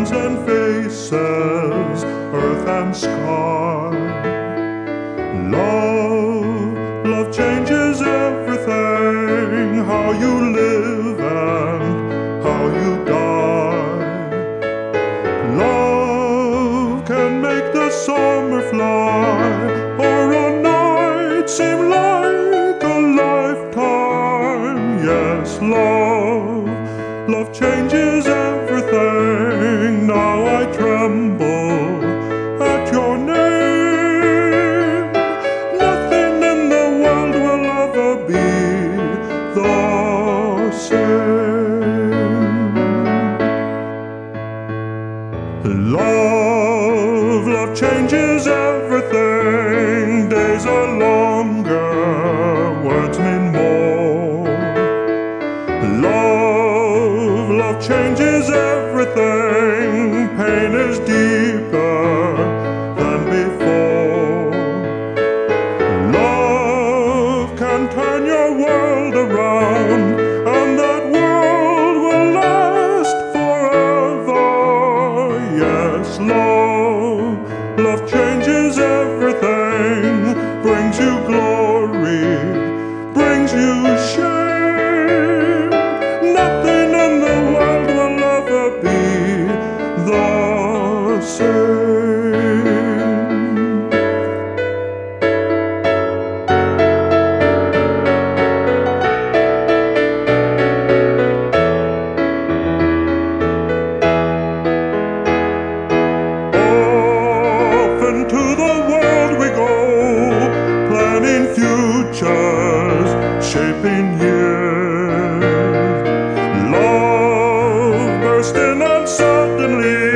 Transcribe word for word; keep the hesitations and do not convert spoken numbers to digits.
sounds and faces, earth and sky. Love, love changes everything, how you live and how you die. Love can make the summer fly, or a night seem like a lifetime. Yes, love, love changes everything. Now I tremble at your name. Nothing in the world will ever be the same. Love, love changes everything. Days are longer, words mean more. Love, love changes everything. Pain is deeper than before. Love can turn your world around, and that world will last forever. Yes, love, love changes everything, brings you glory, brings you shame. Nothing in the world will ever be the same. Off into the world we go, planning futures, shaping years. Love burst in and suddenly